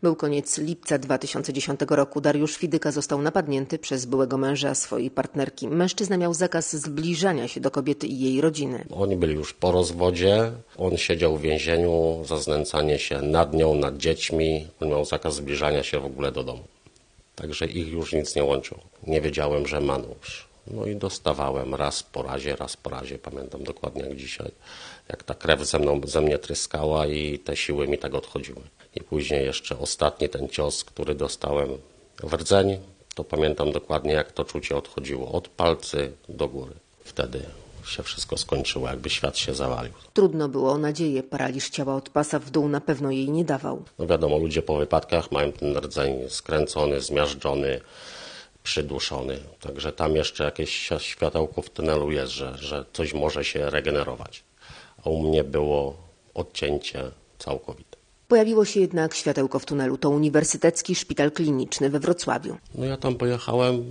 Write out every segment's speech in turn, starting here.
Był koniec lipca 2010 roku. Dariusz Fidyka został napadnięty przez byłego męża swojej partnerki. Mężczyzna miał zakaz zbliżania się do kobiety i jej rodziny. Oni byli już po rozwodzie. On siedział w więzieniu za znęcanie się nad nią, nad dziećmi. On miał zakaz zbliżania się w ogóle do domu. Także ich już nic nie łączyło. Nie wiedziałem, że ma nóż. No i dostawałem raz po razie, pamiętam dokładnie jak dzisiaj, jak ta krew ze mnie tryskała i te siły mi tak odchodziły. I później jeszcze ostatni ten cios, który dostałem w rdzeń, to pamiętam dokładnie jak to czucie odchodziło od palcy do góry. Wtedy się wszystko skończyło, jakby świat się zawalił. Trudno było o nadzieję, paraliż ciała od pasa w dół na pewno jej nie dawał. No wiadomo, ludzie po wypadkach mają ten rdzeń skręcony, zmiażdżony, przyduszony. Także tam jeszcze jakieś światełko w tunelu jest, że coś może się regenerować. A u mnie było odcięcie całkowite. Pojawiło się jednak światełko w tunelu. To Uniwersytecki Szpital Kliniczny we Wrocławiu. No ja tam pojechałem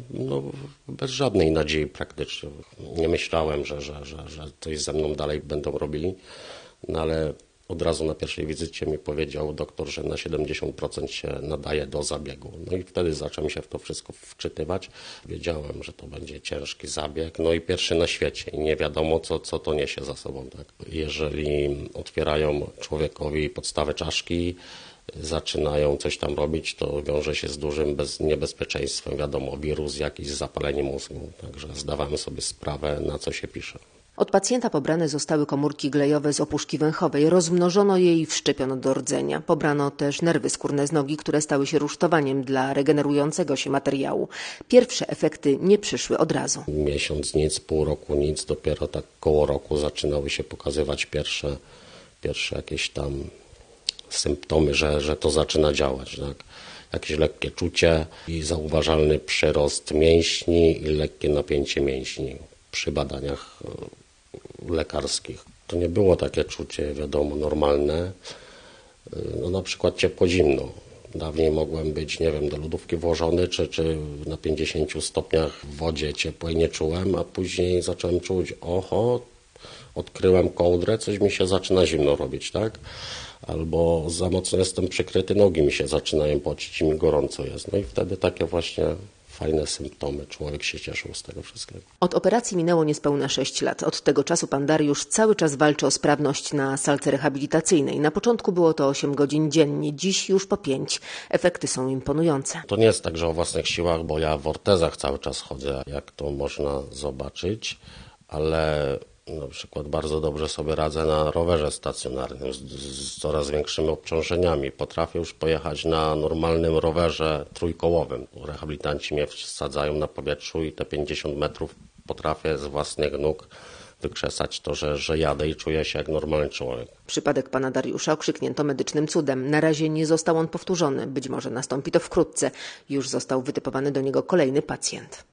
bez żadnej nadziei praktycznie. Nie myślałem, że coś ze mną dalej będą robili, no ale od razu na pierwszej wizycie mi powiedział doktor, że na 70% się nadaje do zabiegu. No i wtedy zacząłem się w to wszystko wczytywać. Wiedziałem, że to będzie ciężki zabieg, no i pierwszy na świecie i nie wiadomo, co to niesie za sobą. Tak? Jeżeli otwierają człowiekowi podstawę czaszki, zaczynają coś tam robić, to wiąże się z dużym niebezpieczeństwem. Wiadomo, wirus, jakieś zapalenie mózgu. Także zdawałem sobie sprawę, na co się pisze. Od pacjenta pobrane zostały komórki glejowe z opuszki węchowej. Rozmnożono je i wszczepiono do rdzenia. Pobrano też nerwy skórne z nogi, które stały się rusztowaniem dla regenerującego się materiału. Pierwsze efekty nie przyszły od razu. Miesiąc nic, pół roku nic. Dopiero tak koło roku zaczynały się pokazywać pierwsze jakieś tam symptomy, że to zaczyna działać. Tak? Jakieś lekkie czucie i zauważalny przyrost mięśni i lekkie napięcie mięśni przy badaniach lekarskich. To nie było takie czucie, wiadomo, normalne. No, na przykład ciepło-zimno. Dawniej mogłem być, nie wiem, do lodówki włożony, czy na 50 stopniach w wodzie ciepłej nie czułem, a później zacząłem czuć, odkryłem kołdrę, coś mi się zaczyna zimno robić, tak? Albo za mocno jestem przykryty, nogi mi się zaczynają pocić i mi gorąco jest. No i wtedy takie właśnie fajne symptomy. Człowiek się cieszył z tego wszystkiego. Od operacji minęło niespełna 6 lat. Od tego czasu pan Dariusz cały czas walczy o sprawność na salce rehabilitacyjnej. Na początku było to 8 godzin dziennie, dziś już po 5. Efekty są imponujące. To nie jest tak, że o własnych siłach, bo ja w ortezach cały czas chodzę, jak to można zobaczyć, ale na przykład bardzo dobrze sobie radzę na rowerze stacjonarnym z coraz większymi obciążeniami. Potrafię już pojechać na normalnym rowerze trójkołowym. Rehabilitanci mnie wsadzają na powietrzu i te 50 metrów potrafię z własnych nóg wykrzesać to, że jadę i czuję się jak normalny człowiek. Przypadek pana Dariusza okrzyknięto medycznym cudem. Na razie nie został on powtórzony. Być może nastąpi to wkrótce. Już został wytypowany do niego kolejny pacjent.